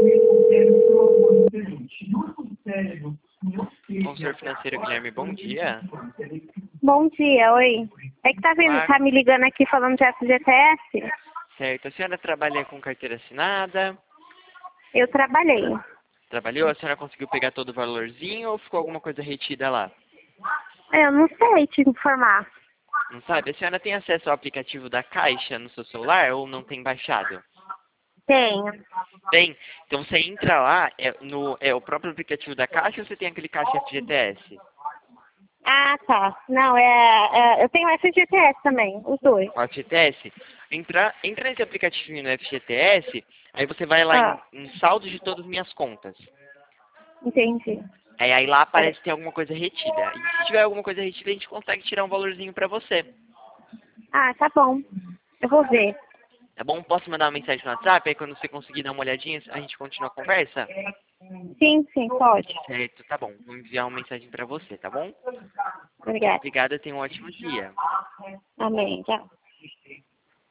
Consultor financeiro Guilherme, bom dia. Bom dia, oi. É que Olá. tá me ligando aqui falando de FGTS? Certo, a senhora trabalha com carteira assinada? Eu trabalhei. Trabalhou? A senhora conseguiu pegar todo o valorzinho ou ficou alguma coisa retida lá? Eu não sei te informar. Não sabe? A senhora tem acesso ao aplicativo da Caixa no seu celular ou não tem baixado? Tenho. Tem? Então você entra lá, é o próprio aplicativo da Caixa ou você tem aquele Caixa FGTS? Ah, tá. Não, eu tenho FGTS também, os dois. O FGTS? Entra nesse aplicativo no FGTS, aí você vai lá Ah, em saldo de todas as minhas contas. entendi. Aí lá Peraí. aparece que tem alguma coisa retida. E se tiver alguma coisa retida, a gente consegue tirar um valorzinho pra você. Ah, tá bom. Eu vou ver. Tá bom? Posso mandar uma mensagem no WhatsApp? Aí quando você conseguir dar uma olhadinha, a gente continua a conversa? Sim, sim, pode. Certo, tá bom. Vou enviar uma mensagem pra você, tá bom? Obrigada. Obrigado, tenha um ótimo dia. Amém. Tchau.